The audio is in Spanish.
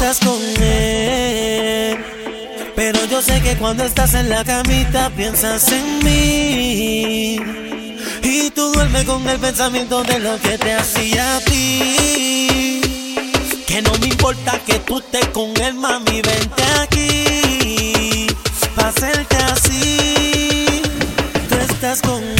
estás con él, pero yo sé que cuando estás en la camita piensas en mí. Y tú duermes con el pensamiento de lo que te hacía a ti. Que no me importa que tú estés con él, mami, vente aquí pa' hacerte así. Tú estás con